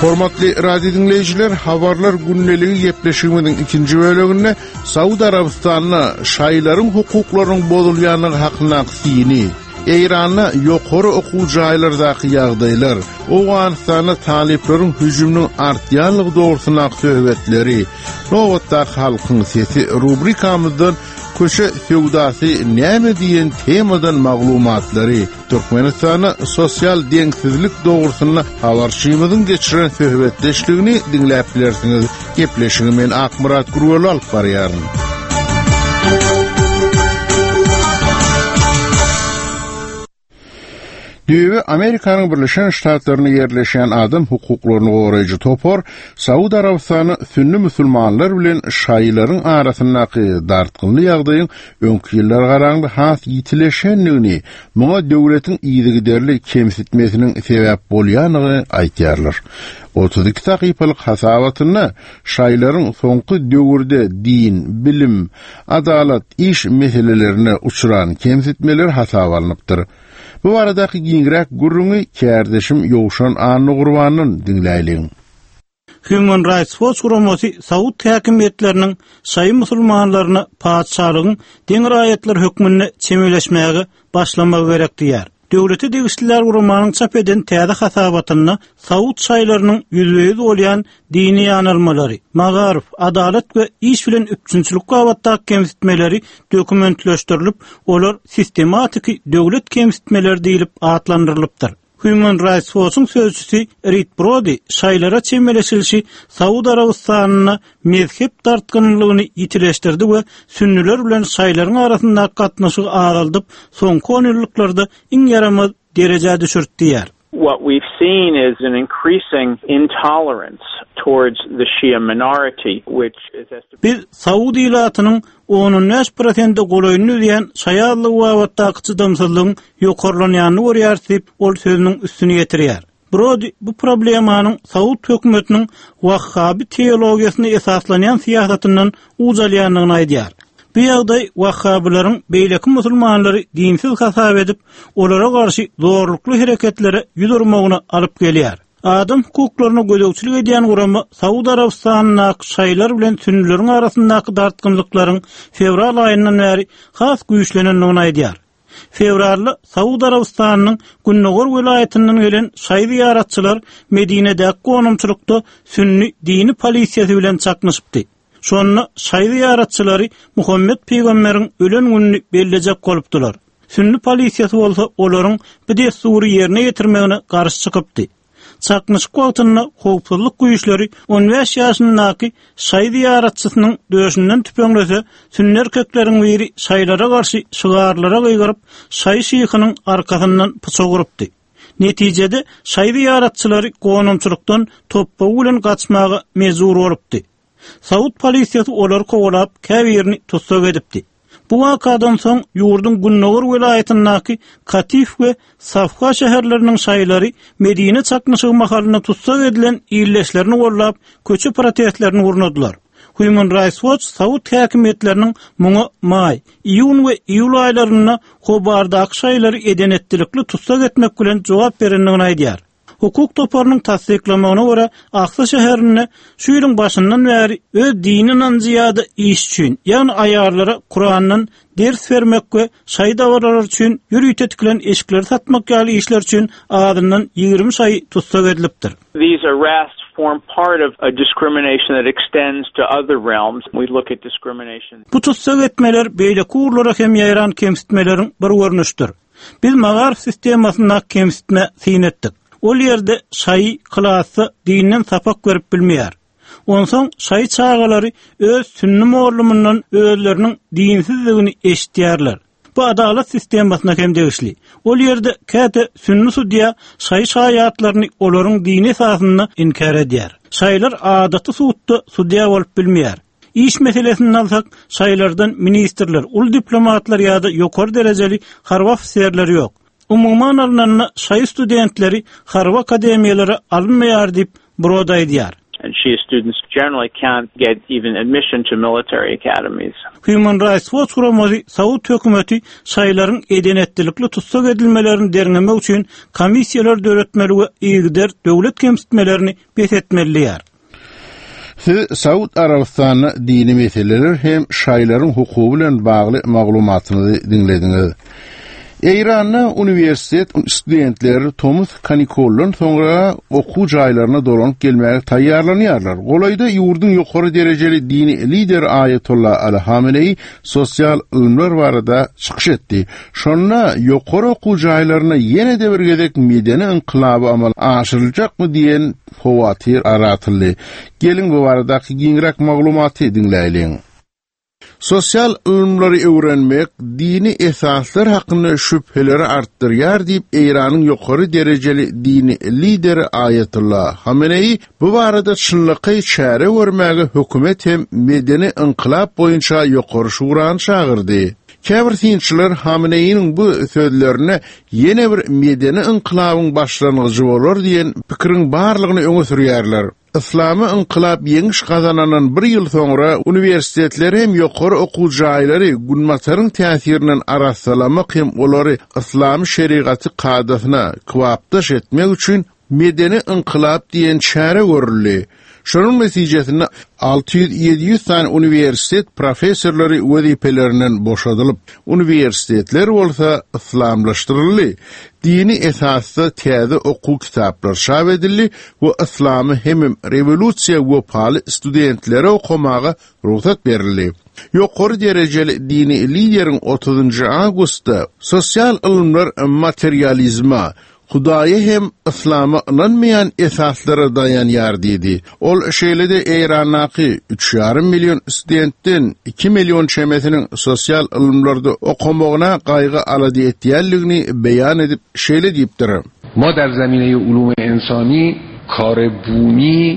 Hormatly radio dinleyijiler, habarlar günneligi gepleşigimiň ikinji bölügünde Saudi Arabistan'na şaýlaryň hukuklarynyň bozulýanyny hakyna syny, Eýranda ýokary okuw jaýlardaky ýagdaýlar, Awganistanda taliplaryň hüjüminiň artýanlygy dogrusyna söhbetleri, Nowatda halkyň sesi rubrikamyzdan köşe feudasy näme diýen temadan maglumatlary, Türkmenistana sosial deňsizlik dogrusyna habarçymyzyň geçiren söhbetleşdigini dinläp bilersiňiz. Gepleşigi men Akmurat Gurul alyp barýaryn. Düýbe Amerikanyň Birleşen Ştatlaryna yerleşen adam hukuklaryny goraýjy topar Saudi Arabistany sünni musulmanlar bilen şaýlaryň arasyndaky dartgynly ýagdaýyň öňki ýyllar garaňda has ýitileşenligini, muňa döwletiň ýygyderli kemsitmesiniň sebäp bolýanyny aýtýarlar. 32 takypalyk hasabatyna şaýlaryň soňky döwürde din, bilim, adalat, iş meselelerine uçuran kemsitmeler hasablanıpdyr. Bu aradaky giňrek gurrungy kärdeşim Ýowşan Anny Gurbanyň dinläýliň. Human Rights Watch gurulmasy Saud häkimetleriniň şaý musulmanlaryna paçalygyň deňir aýatlar hökmüne çemeleşmäge başlamagy gerek diýär. Döwleti degişliler gurulmanyň çap eden täze hasabatyna Saud şaýlarynyň ýüzüňiz bolýan dini ýanylmalary, magarif, adalet we iş bilen üçinçilik gawatdaky kemsitmeleri dokumentleşdirilip, olar sistematik döwlet kemsitmeleri diýilip atlandyrylypdyr. Human Rights Watch'un sözcüsü Reed Brody, şaýlara çemeleşilişi Saudi Arabistanyna mezhep dartgynlygyny ýitileşdirdi we sünniler bilen şaýlaryň arasynda gatnaşyk aralyp, soňky 10 ýyllarda iň yaramaz derejede düşürdi diýär. What we've seen is an increasing intolerance towards the Shia minority, which is estimated. Biz Saudi ilatynyň 10% golaýyny diýen şaýarlyk wagtdaky çydamsızlygyň ýokarlanýanyny görýärsiz, ol sözüniň üstüne getirýär. Brody bu problemanyň Saud hökümetiniň Wahhabi teologiýasyna esaslanýan siýasatyndan uzalýanyny aýdýar. Bu ýagdaý Wahhabilaryň beýleki musulmanlary dinsiz hasap edip, olara garşy zorlukly hereketlere ýüzürmegine alyp gelýär. Adam hukuklaryna gödäwçilik edýän guramy Saudi Arabistanyň şaýlar bilen sünnileriň arasyndaky dartgynlyklaryň fevral aýyndan bäri has güýçlenenligini aýdýar. Fevralda Saudi Arabistanyň Günnogor welaýatynyň gelen şaý ziyaratçylar Medinedäki gonumçylykda sünni dini polisiýasy bilen çaknyşypdy. Şonu şaý ziyaratçylary Muhammed peýgamberiň ölen gününi belläjek bolupdylar. Sünni polisiýasy bolsa olaryň bu destury ýerine ýetirmegine garşy çykypdy. Çaknyşyk wagtyna howpsuzlyk güýçleri 15 ýaşyndaky şaý ziyaratçysynyň döşünden tüpeňlese, sünni erkekleriň biri şaýlara garşy şygarlara gygyryp, şaý şyhynyň arkasyndan pyçak urupdy. Netijede şaý ziyaratçylary gonumçylykdan toppa bilen gaçmaga mejbur bolupdy. Saud polisiýasy olary kowalap, käbirini tutsak edipdi. Bu wakadan soň ýurdun Günnogor welaýatyndaky Katif we Safha şäherleriniň şaýlary Medine çaknyşygy mahalyna tutsak edilen ýerleşlerini gollap, köçe protestlerini urnadylar. Human Rights Watch Saud häkimetleriniň muňa may, iýun we iýul aýlaryna hobardaky şaýlary edenetdilikli tutsak etmek bilen jogap berenligini aýdýar. Hukuk toparynyň tasdiklamagyna görä, Aqsa şäherine şu ýylyň başyndan bäri öz dininden ziyada iş üçin, ýani aýarlara Kur'andan ders bermek we şaý dawarlar üçin ýürüýt etkilen eşikleri satmak ýaly işler üçin adından 20 şaý tutsak edilipdir. These arrests form part of a discrimination that extends to other realms. We look at discrimination. Bu tutsak etmeler beýleki urlara hem ýaýran kemsitmeleriň bir görnüşdir. Biz magarif sistemasyna kemsitme syn etdik. Ol ýerde şaý klasy dinden sapak berip bilmeýär. Onsoň şaý çağalary öz sünni morlumundan özleriniň dinsizligini eşitýärler. Bu adalet sistemasyna hem degişli. Ol ýerde käte sünni sudiýa şaý şaýatlaryny olaryň dini esasyny inkar edýär. Şaýlar adaty suutda sudiýa bolup bilmeýär. İş meselesini alsak, şaýlardan ministrler, ul diplomatlar ýa-da ýokary derejeli harby ofisiýerler ýok. Umuman alınan şaý studentleri harby akademiýalary alınmaýar diýip Brody aýdýar. and Shia students generally can't get even admission to military academies. Human Rights Watch guramozy Saud hökümeti şaýlaryň edenetdilikli tutsak edilmelerini dernemek üçin komissiýalar döretmeli we ýigder döwlet kemsitmelerini besetmelidir. Saud Arabistany dini meseleler hem şaýlaryň hukugy bilen bagly maglumatyny dinlediňiz. İran'da üniversitet studentleri Thomas Kanikol'un sonra okul jaýlaryna dolanıp gelmeye taýýarlanýarlar. Golayda ýurdun ýokary derejeli dini lider Ayetullah Ali Hamenei sosial ilmler barada çykyş etdi. Şonna ýokary okul jaýlaryna ýene-de bir gezek medeni inqilaby amal aşyryljakmy diýen howatir aratyldy. Gelin bu baradaky giňrak maglumaty dinleýin. Sosyal ilmleri öwrenmek dini esaslar hakkında şüpheleri arttırýar diýip Iranyň ýokary derejeli dini lideri Ayetullah Hamenei bu barada çynlyky çäre görmäge hökümet hem medeni inqilab boýunça ýokary şurany çagyrdy. Käbir tinçiler Hamenei'nin bu sözlerine ýene bir medeni inqilabyň başlanyjy bolar diýen pikiriň barlygyny öňe sürýärler. İslamy inqilab ýeňiş gazananan bir ýyl soňra universitetler hem ýokary okuw jaýlary günmasaryň täsirinden araşdyrmak hem olary islamy şeriaty kadasyna kwapdaş etmek üçin medeni inqilab diýen çäre görüldi. Şonun netijesinde 600-700 tane universitet professorlary wezipelerinden boşadylyp, universitetler bolsa islamlaşdyryldy. Dini esasda täze okuw kitaplar çap edildi we islamy hem rewolusiýa we paly studentlere okumaga ruhsat berildi. Ýokary derejeli dini lideriň 30 awgustda sosial ilmler materializma Hudaýa hem islama inanmayan esaslara dayanýar diýdi. Ol şeýlede Iranyň 3,5 milyon studentden 2 milyon çemesiniň sosial ilmlerde okumagyna gaýgy alady etýärligini beýan edip şeýle diýipdir. Ma der zemine-i ulum insani kar bumi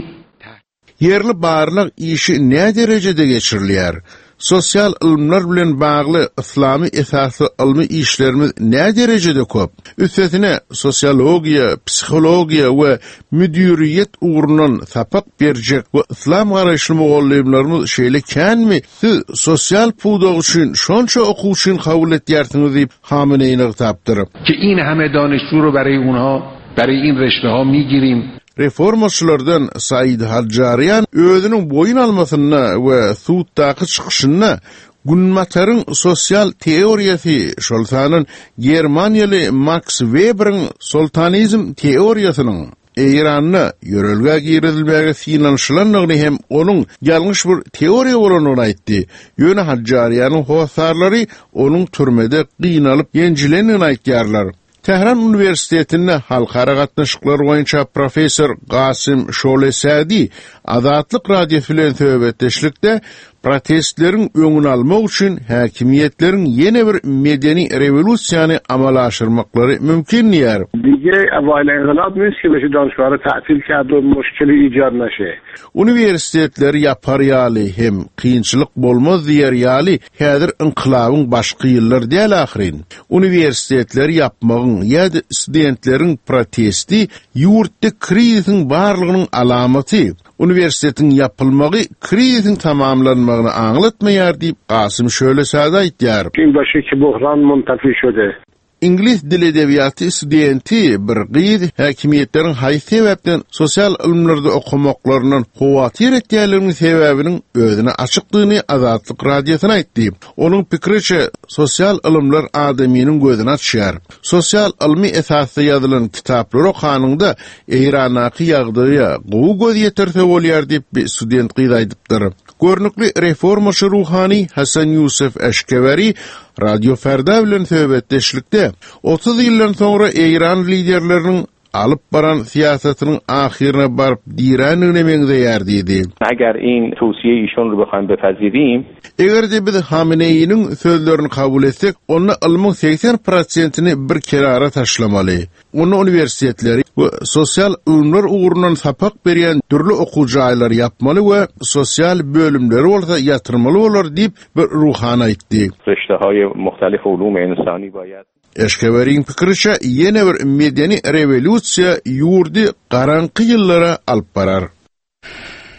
yerli barlyk işi ne derejede geçirilýär? Sosyal ilmler bilen bagly islamy esasy ilmi işlerimiz ne derejede köp? Üstesine sosiologiya, psihologiya we müdüriyet uğrundan sapak berjek we islam garaşlymy gollarymlarymyz şeýle känmi? Siz sosial puwda üçin şonça okuw üçin kabul etýärsiňiz diýip Hameneýni tapdyryp. Ki in hame danışjû ro baraý unha, baraý in reşmeha migirim. Reformaçylardan Said Hajjariyan özüniň boyun almasyna we suwtdaky çykyşyna günmataryň sosial teoriýasy şolsanyň Germaniýaly Max Weber'iň sultanizm teoriýasynyň Iranyna ýörelge girilmäge finanşlanlygyny hem onuň ýalňyş bir teoriýa bolanyny aýtdy. Ýöne Hajjariyanyň howasarlary onuň türmede gynalyp ýenjilenini aýtýarlar. Tehran Üniversitetinde halkara gatnaşyklar boýunça professor Gasim Şolesadi Azatlyk radiosu bilen söhbetdeşlikde protestleriň öňüni almak üçin häkimiýetleriň ýene bir medeni rewolusiýany amala aşyrmaklary mümkin ýer. Diýe awal inqilab ki beşi danışgary ta'til kädi müşkili ijad näşe. Universitetler yapar ýaly hem kynçylyk bolmaz diýer ýaly häzir inqilabyň başky ýyllar däl ahyrin. Universitetler yapmagyň ýa-da studentleriň protesti ýurtda krizisiň barlygynyň alamaty. Universitetin yapılmagy kriziň tamamlanmagyny aňlatmaýar diýip Gasim Şölesadi aýtýar. Başyky buhran muntafi şöde. İngiliz dil edebiýaty studenti bir gyz häkimiýetleriň haý sebäpden sosial ilmlerde okumaklarynyň howatir etýärliginiň sebäbiniň özüne açykdygyny Azatlyk radiosyna aýtdy. Onuň pikiriçe sosial ilmler adamynyň gözüni açýar. Sosial ilmi esasda ýazylan kitaplar okanynda Iranyň ýagdaýa gowy göz ýeterse bolýar diýip student gyz aýdypdyr. Görnükli reformaçy ruhani Hasan Yusuf Eşkevari Radio Ferda bilen söhbetdeşlikde 30 ýyldan soňra Iran liderleriniň alyp baran siýasatynyň ahirine barıp diýranlygyna meňzeýär diýdi. Eger in towsiýe işon ro behaýym bepazirim. Eger biz Hameneýniň sözlerini kabul etsek, onda ilmiň 80%-ni bir kenara taşlamaly. Onu universitetleri we sosial ilmler uğrundan sapak berýän türlü okuw jaýlary yapmaly we sosial bölümleri bolsa ýatyrmaly bolar diýip bir ruhany aýtdy. Reştehaýy muhtelif ulum insani baýat Eşkeberiň pikiriçe ýene bir medeni rewolusiýa ýurdy garanky ýyllara alyp barar.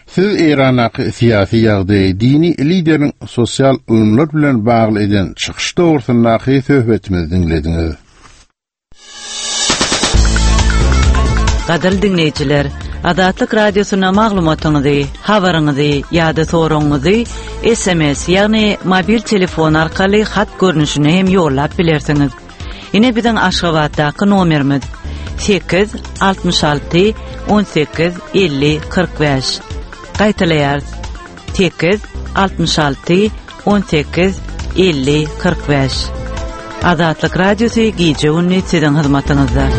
Siz Iranaky siyasi ýagdaý, dini liderin sosial ulumlar bilen bagly eden çykyş dogrusundaky söhbetimizi dinlediňiz. Gaderli dinleyijiler, Adatlyk radiosyna maglumatyňyzy, habaryňyzy ýa-da soragyňyzy SMS ýagny mobil telefon arkaly hat görnüşine hem ýollap bilersiňiz. Ine biziň Aşgabatdaky nomerimiz 866 18 50 45. Gaýtaýar 866 18 50 45. Adatlyk radiosy gije ünni siziň hyzmatyňyzda.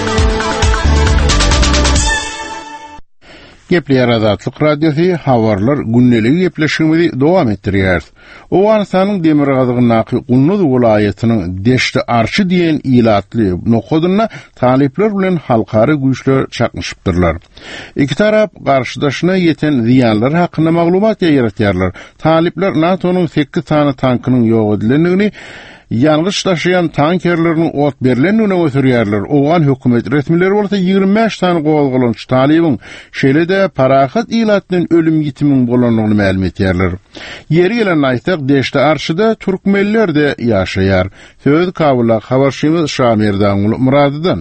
Gepler Adatlyk radiosu habarlar günnelik gepleşigimizi dowam etdirýär. Owganystanyň Demirgazygynaky Gunnuz welaýatynyň Deşti Arçy diýen ilatly nokodyna talipler bilen halkary güýçler çakmışypdyrlar. Iki tarap garşydaşyna ýeten ziýanlar hakynda maglumat ýeretýärler. Talipler NATO'nun 8 tane tankynyň ýok edilendigini, ýalgyş taşıyan tankerlerini ot berilenine götürýärler. Owan hökümet resmileri bolsa 25 tane gowalgylanç talibiň şeýle-de parahat ilatynyň ölüm gitimiň bolanyny ma'lum etýärler. Ýeri gelen aýtsak Deşti Arçyda türkmenler de ýaşaýar. Söz kabulak habarçymyz Şamirdan Muradydan.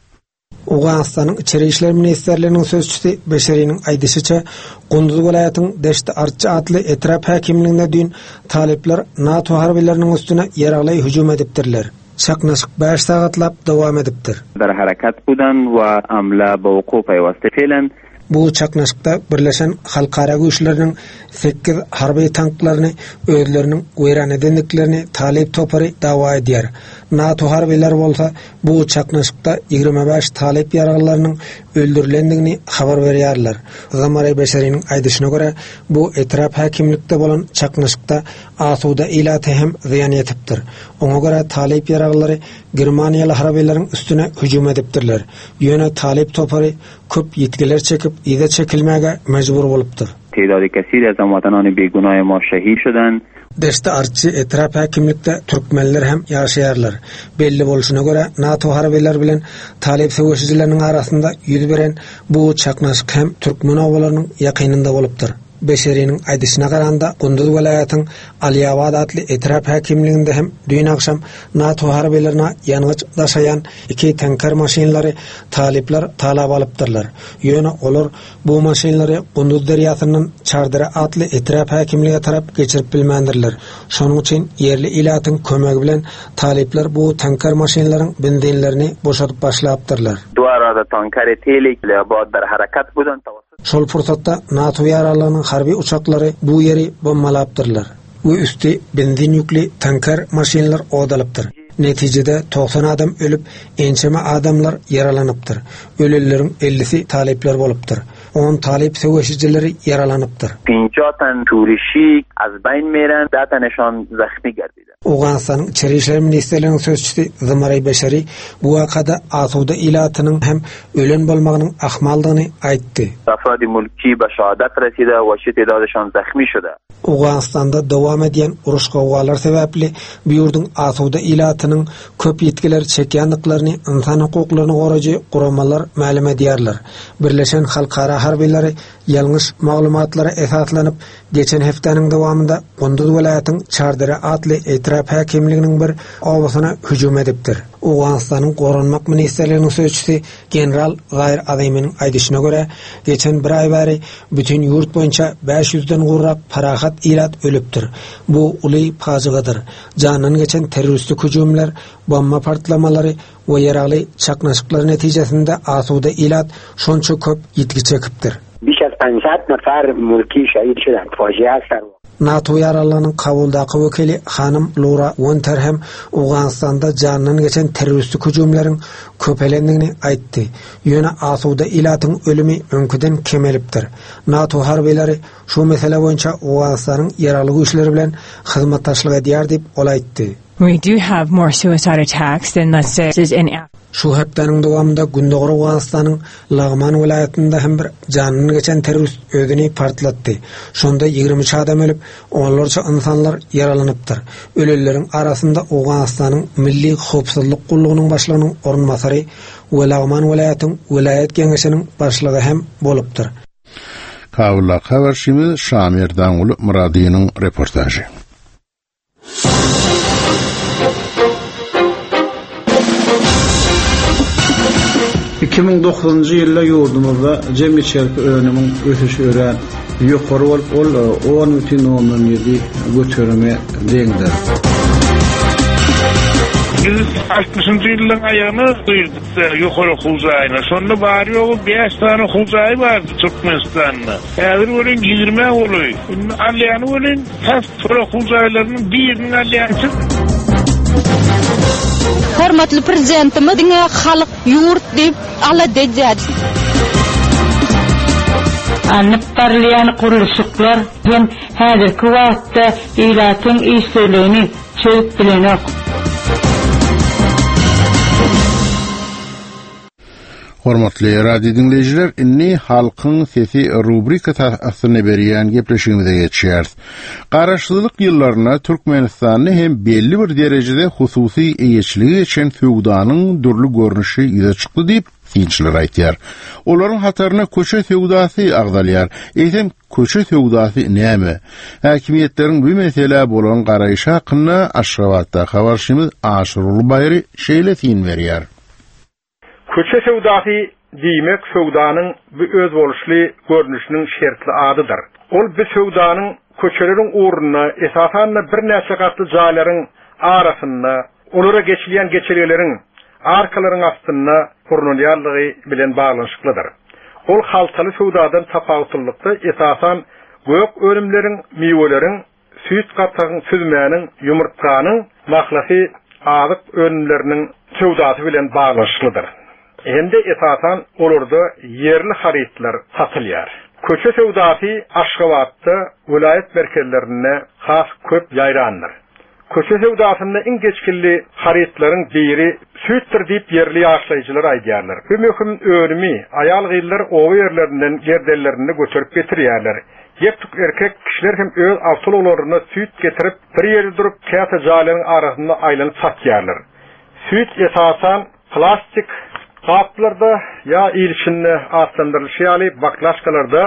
Owganystanyň içeri işler ministrliginiň sözçüsi Beşeriň aýdyşyça, Gunduz welaýatynyň Deşti Arçy adly etrap häkimliginde dün talipler NATO harbileriniň üstüne ýaragly hüjum edipdirler. Çaknaşyk 5 sagatlap dowam edipdir. در حرکت بودن و عمله به وقوع پیوسته filan. Bu çaknaşykda birleşen halkara güýçleriniň 8 harby tanklaryny özleriniň weýran edendiklerini talip topary dawa edýär. NATO harbylar bolsa bu çaknaşykda 25 talip ýaraglarynyň öldürilendigini habar berýärler. Zamary Beşeriň aýdyşyna görä, bu etrap häkimlikde bolan çaknaşykda asuda ilaty hem ziýan ýetipdir. Oňa görä talip ýaraglary Germaniýaly harbylaryň üstüne hüjum edipdirler. Ýöne talip topary köp ýetgiler çekip ýa-da çekilmäge mejbur bolupdyr. تعداد کثیر از هموطنان بیگناه ما شهید شدند. Deşti Arçy etrap häkimlikde türkmenler hem ýaşaýarlar. Belli bolşuna görä NATO harbylar bilen talip söwüşçileriniň arasynda ýüz beren bu çaknaşyk hem türkmen owalarynyň ýakynynda bolupdyr. Beşeriň aýdyşyna garanda Gunduz welaýatynyň Aliyabad adly etrap häkimliginde hem dün akşam NATO harbylaryna ýanygyç daşayan 2 tanker maşinlary talipler talap alypdyrlar. Ýöne olar bu maşinlary Gunduz derýasynyň Çardıra adly etrap häkimlige tarap geçirip bilmendirler. Şonuň üçin ýerli ilatyň kömegi bilen talipler bu tanker maşinlaryň benzinlerini boşatyp başlapdyrlar. دو arada tanker telik Aliyabad در حرکت بودند. Şol fursatda NATO ýaralarynyň harby uçaklary bu ýeri bombalapdyrlar. Bu üstü benzin ýükli tanker maşinlar odalypdyr. Netijede 90 adam ölüp, ençeme adamlar yaralanypdyr. Ölülleriň 50'si talipler bolupdyr. 10 talip söwüşçileri yaralanypdyr. 50 tane turişik az beyn miren, 10 tanešan zahmi gerdide. Owganystanyň içeri işler ministrliginiň sözçüsi Zamary Beşeri bu wakada asuda ilatynyň hem ölen bolmagynyň ahmaldygyny aýtdy. Afradi mulki be şahadat reside we şeýleşan zahmi şuda. Owganystanda dowam edýän uruş gowgalar sebäpli bu ýurdun asuda ilatynyň köp ýetgiler çekýändiklaryny insan hukuklaryny goraýjy guramalar ma'lum edýärler. Birleşen halkara harbylary ýalňyş maglumatlara esaslanyp geçen heftanyň dowamında Gunduz welaýatynyň Çardıra adly etrap häkimliginiň bir owasyna hüjum edipdir. Owganystanyň Goranmak ministrliginiň sözçüsi general Gaýr Azymyň aýdyşyna görä, geçen bir aý bäri bütün ýurt boýunça 500den gurrak parahat ilat ölüpdir. Bu uly pazygadyr. Janyny geçen terroristlik hüjumlar, bomba partlamalary we ýaragly çaknaşyklar netijesinde asuda ilat şonça köp ýetgi çekipdir. بیش از 500 نفر ملکی شهید شدند. فاجعه است. NATO yaralarynyň kabuldaky wekili Hanım Laura Wonter hem Owganystanda janyny geçen terroristlik hüjumlaryň köpelendigini aýtdy. Ýöne asuda ilatyň ölümi öňküden kemelipdir. NATO harbylary şu mesele boýunça Owganystanyň ýaraly güýçleri bilen hyzmatdaşlyk edýär diýip ol aýtdy. We do have more suicide attacks than let's say in Şu hepdeniň dowamında Gündogry Owganystanyň Lagman welaýatynda hem bir janyny geçen terrorist özüni partlatdy. Şonda 23 adam ölüp, onlarca insanlar yaralanypdyr. Ölülleriň arasynda Owganystanyň Milli Howpsuzlyk Gullugynyň başlygynyň ornmasary we Lagman welaýatynyň welaýat geňeşiniň başlygy hem bolupdyr. Kabulla haberşimiz Şamir Dağulu Muradi'nin reportajı. ...2009-njy ýylda ýurdumyzda jemgyýetçilik önümiň ösüşi ören ýokary bolup, ol 10,7 götürme deňdir. 60-njy ýylyň aýagyna duýdukda ýokary huzaýyna. Şonda bary ýoly 5 tane huzaý bardy Türkmenistanda. Häzir bolan 20 boly. Alýany bolan täs huzaýlarynyň biriniň alýansy. Hormatly prezidentimiz halyk ýurt diýip ala dejädi. Anıp parlayan kuruluşuklar hem häzirki wagtda ilatyň işçiligini çöp bilenok. Hormatly radio dinleyijiler, inni halkyň sesi rubrika tasyny berýän gepleşigimize geçýär. Garaşlylyk ýyllaryna Türkmenistanyny hem belli bir derejede hususy eýeçligi geçen feudanyň dürli görnüşi ýyza çykdy diýip finçiler aýtýar. Olaryň hataryna köçe feudasy agdalýar. Eýsem köçe feudasy näme? Häkimiýetleriň bu mesele bolan garaýşy hakynda Aşgabatda habarşymyz Aşyrul Bayry şeýle fin berýär. Köçe feudasy diýmek feudanyň bu öz boluşly görnüşiniň şertli adydyr. Ol bu feudanyň köçeleriň uğruna esasan bir näçe gatly jaýlaryň arasynda olara geçilýän geçerileriň arkalaryň astynda kurnulýarlygy bilen baglanşyklydyr. Ol haltaly feudadan tapawutlykda esasan gök örümleriň, miweleriň, süýt gatlagyň süzmäniň, ýumurtkanyň, mahlaqy azyk örümleriniň feudasy bilen baglanşyklydyr. Hemde esasan olurda yerli haritler satılýar. Köçe feudasy Aşgabatda vilayet merkezlerine has köp ýaýrandyr. Köçe feudasyna iň geçkilli haritlaryň biri süýtdir diýip yerli ýaşlaýjylar aýdýarlar. Bu möhüm örümi aýal gyýlar owa ýerlerinden gerdellerini götürüp getirýärler. Ýektuk erkek kişiler hem öz awtologlaryna süýt getirip bir ýerde durup käte jaýlaryň arasynda aýlanyp satýarlar. Süýt esasan plastik kaplarda ya ilçinne atlandırılışalı baklaşkalarda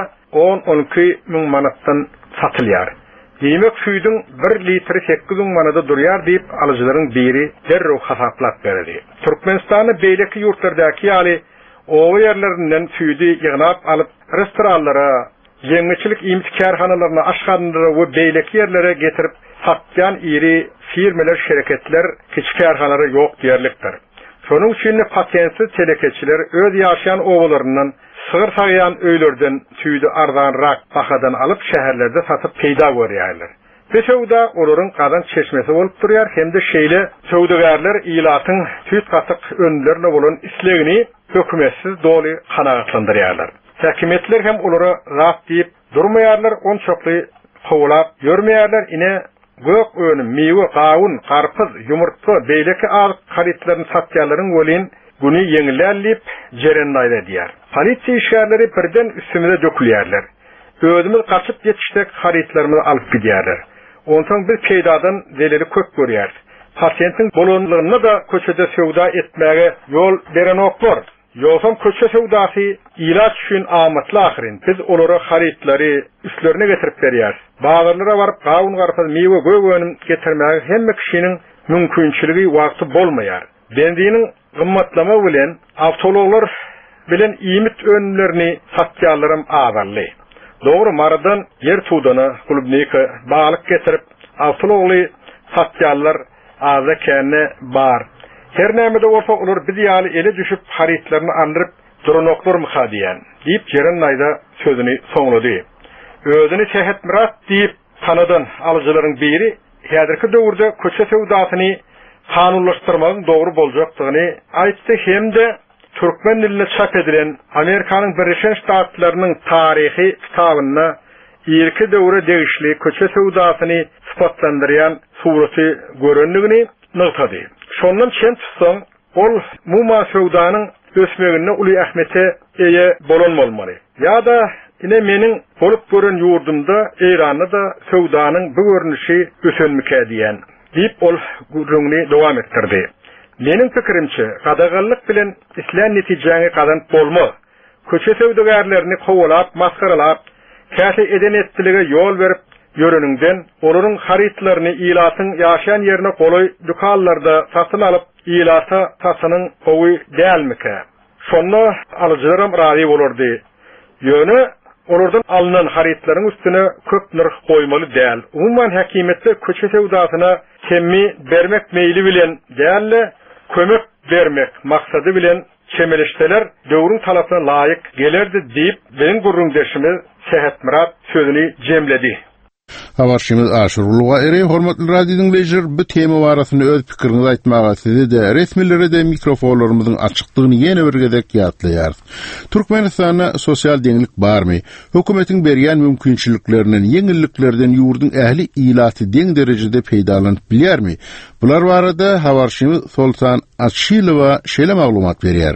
10-12 min manattan satılýar. Diýmek süýdüň 1 litri 8 min manada durýar diýip alyjylaryň biri derrew hasaplap berdi. Türkmenistanyň beýleki ýurtlardaky ýaly owa ýerlerinden süýdi ýygnap alyp restoranlara, ýeňmeçilik imtikarhanalaryna, aşganlara we beýleki ýerlere getirip satýan iri firmalar, şirketler, kiçikärhanalary ýok diýerlikdir. Şonuň üçin patentsiz telekeçiler öz ýaşaýan owalaryndan sygyr saýan öýlerden süýdi arzanrak bahadan alyp şäherlerde satyp peýda görýärler. Bu sowda olaryň gadan çeşmesi bolup durýar, hemde şeýle sowdagarlar ilatyň süýt gatyk önlerine bolan islegini hökümetsiz doly kanagatlandyrýarlar. Häkimetler hem olara rast diýip durmaýarlar, on çokly howlap ýörmeýärler, ine gök önüm, miwe, gawun, karpız, yumurtga, beýleki azyk haritlaryny satýarlaryň welin güni ýeňillip jerennaýda diýär. Polisiýa işgärleri birden üstümize dökülýärler. Özümiz gaçyp ýetişdik haritlarymyzy alyp gidýärler. Ondan biz peýdadan deleri köp görýär. Pasientin bolanlygyna da köçede sowda etmäge ýol beren oklar. Ýosam köçe sowdasy ilaç üçin amatly ahyrin. Biz olara haritlary üstlerine getirip berýär. Bagyrlara baryp gawun garpaz miwe gögönüm getirmäge hemme kişiniň mümkinçiligi wagty bolmaýar. Benzinin gymmatlama bilen awtologlar bilen iýmit önlerini satýarlarym azally. Dogry maradan yer tuğdana kulubniki balyk getirip awtologly satýarlar azakene bar. Her näme de bolsa olar biz ýaly ele düşüp haritlaryny andyryp duranoklar mıha diýen diýip jerennaýda sözüni soňlady. Özüni Sehet Mirat diýip tanadan alyjylaryň biri häzirki döwürde köçe sowdasyny kanunlaşdyrmagyň dogry boljakdygyny aýtdy hemde Türkmen diline çap edilen Amerikanyň Birleşen Ştatlarynyň taryhy kitabyna ilki döwre degişli köçe sowdasyny sypatlandyrýan suraty görenligini notady. Şondan çen tutsaň, ol muma sowdanyň ösmegine uly ähmete eýe bolanmaly. Ýa-da ine meniň bolup gören ýurdumda Eýranda da sowdanyň bu görnüşi ösenmeke diýen diýip ol gurrunny dowam etdirdi. Meniň pikirimçe, gadagallyk bilen islen netijäňe gadan bolma. Köçe sowdagarlaryny kowalap, maskaralap, käse eden ettiligi yol berip yörününden onların haritlaryny ilatın yaşayan yerine kolay dükallarda satın alıp ilata tasının owy dälmike. Şonda alıcılarım razi bolurdy. Yönü onlardan alınan haritlaryň üstüne köp nırh koymaly däl. Umumyň häkimetde köçe sewdasyna kemmi bermek meýli bilen dälle, kömek bermek maksady bilen çemelişteler döwrüň talabyna laýyk gelerdi diýip benim gurrundeşimi Sehet Murat sözüni jemledi. Habarşymyz aşurulga ere hormatly radio dinleýijiler bu tema barasyny öz pikiriňizi aýtmaga sizde resmilere de mikrofonlarymyzyň açyklygyny ýene bir gezek ýatlaýar. Türkmenistanda sosial deňlik barmy? Hökümetiň berýän mümkinçilikleriniň ýeňilliklerden ýurdun ähli ilaty deň derejede peýdalanyp bilýärmi? Bular barada habarşymyz Soltan Atşylowa şeýle maglumat berýär.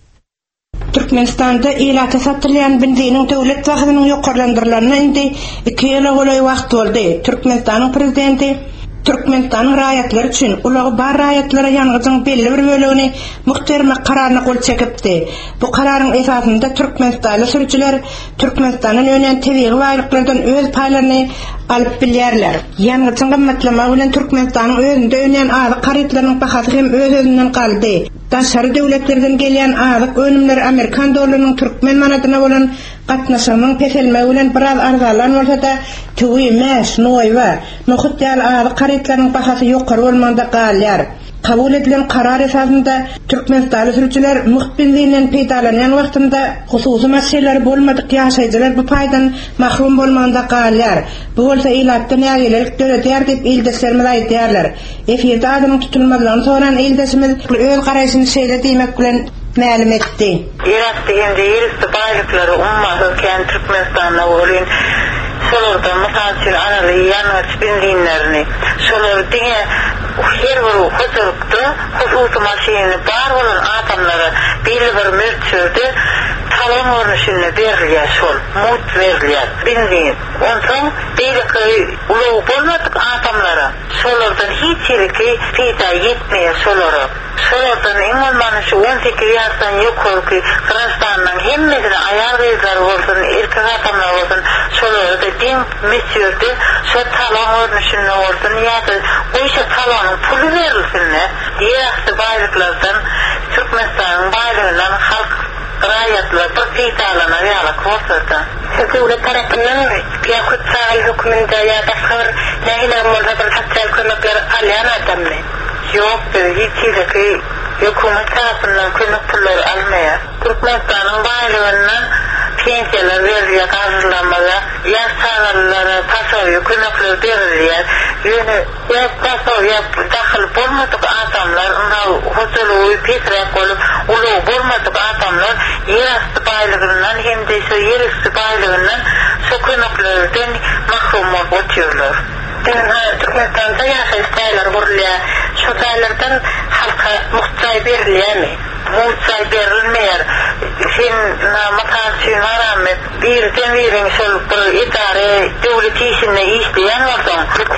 Türkmenistan'da ilata satyrýan benzinin döwlet wagtynyň ýokarlandyrylanyna indi 2 ýyla golay wagt boldy. Türkmenistanyň prezidenti Türkmenistanyň raýatlary üçin ulagy bar raýatlara ýangyjyň belli bir bölegi muhterme kararyna gol çekipdi. Bu kararyň esasynda Türkmenistanly sürüçiler Türkmenistanyň öňen tebii baýlyklardan öz paýlaryny alyp bilýärler. Ýangyjyň gymmatlamak bilen Türkmenistanyň özünde öňen azyk haritlarynyň bahasy hem öz-özünden galdy. Daşary döwletlerden gelýän azyk önümler Amerikan dollarynyň türkmen manatyna bolan gatnaşygynyň peselmegi bilen biraz arzalan bolsa-da tüwi mes, noýwa, nohut ýaly azyk haritlarynyň bahasy ýokary bolmanda galýar. Kabul edilen karar esasında Türkmenistanly sürüçiler muhbirliğinden peýdalanýan wagtynda hususy meseleler bolmadyk ýaşaýjylar bu paýdan mahrum bolmanda galýar. Bu bolsa ilatda nägelik döretýär diýip ildeşlerimiz aýdýarlar. Efirde adynyň tutulmadydan soňra ildeşimiz öz garaýşyny şeýle diýmek bilen ma'lum etdi. Irak diýende ýerli baýlyklary umma hökän Türkmenistanda bolýan şolarda masalan araly ýangy spinlinlerini şolar diňe her bir huzurda hususy maşyny bar bolan adamlara belli bir mülkçürde talan görnüşine berilýär şol, mut berilýär. Bildiň, onsoň beýleki uluw bolmadyk adamlara şolardan hiç ýerki peýda ýetmeýär şolara. Şolardan iň bolmany şu 18 ýaşdan ýokary Kırgızstanyň hemmesine aýar bezler bolsun, erkek adamlar bolsun, şolarda diň mesjürde şu talan görnüşine bolsun ýa-da oýşa talanyň puly berilsin. Ýa-da baýlyklardan Türkmenistanyň baýlygyndan halk raýatlar bir peýdalana ýaly koşurda. Döwlet tarapyndan ýa-da saýy höküminde ýa-da bir nähler bolsa bir haýat kömekler alýan adammy. Ýok, hiç ýerki hökümet tarapyndan kömek pullary almaýar. Türkmenistanyň baýlygyndan pensiýalar berilýär, hazırlanmalar, ýaş sagalara tasawy kömekler berilýär. Ýöne tasawy daxil bolmadyk adamlar, ona huzurly petrek bolup, uluw bolmadyk adamlar ýerasty baýlygyndan hem-de şu ýerasty baýlygyndan şu kömeklerden mahrum bolup oturýarlar. Türkmenistanda ýaşaýan bolýar. Şu daýlardan halka muhtaç berilýärmi? Muhtaç berilmeýär. Sen maksatçy naramet birden birin şol bir idare döwlet işine işleýän bolsa,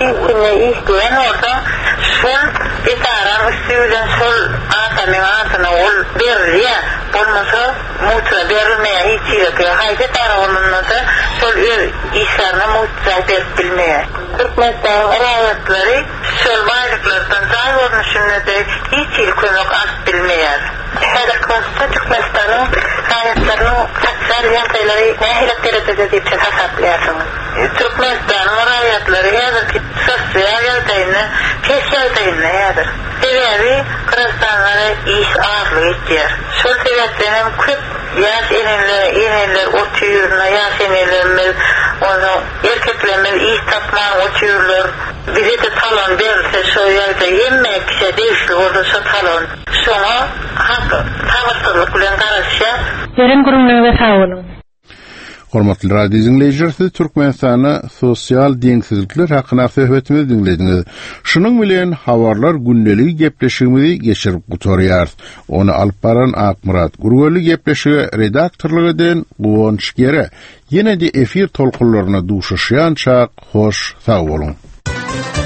şol idara üstünden şol adamyň adyna ol berilýär. Bolmasa muhtaç berilmeýär. Hiç ýerki haýda tarapynda şol işlerine muhtaç berilmeýär. Türkmenistan raýatlary şol baýlyklardan zaý görnüşine de hiç kömek alyp bilmeýär. Her kasta Türkmenistanyň raýatlarynyň taksar ýantaýlary nähile derecede diýip hesaplaýarsyňyz. Türkmenistanyň raýatlary ýa-da sosial ýagdaýyny, peşäýdaýyny ýa-da sebebi Kırgızstanlara iş ağırlığı etdiler. Şol sebepten hem köp yaş erenler otururlar, yaş erenlerimiz, onu erkeklerimiz iş tapmayan otururlar. Bize de talon verirse şu yerde yemek kişi değişli oldu şu talon. Şuna tavırsızlık bilen karışa. Yerim kurumluğu ve sağ olun. Hormatly radio dinleýijiler, Türkmenistana sosial deňsizlikler hakyna söhbetimizi dinlediňiz. Şunuň bilen habarlar gündelik gepleşigimizi geçirip gutorýar. Onu alyp baran Akmurat Gurgöli gepleşige redaktorlyk eden Gowonç Gere. Ýene-de efir tolkunlaryna duşuşýança hoş sag bolun.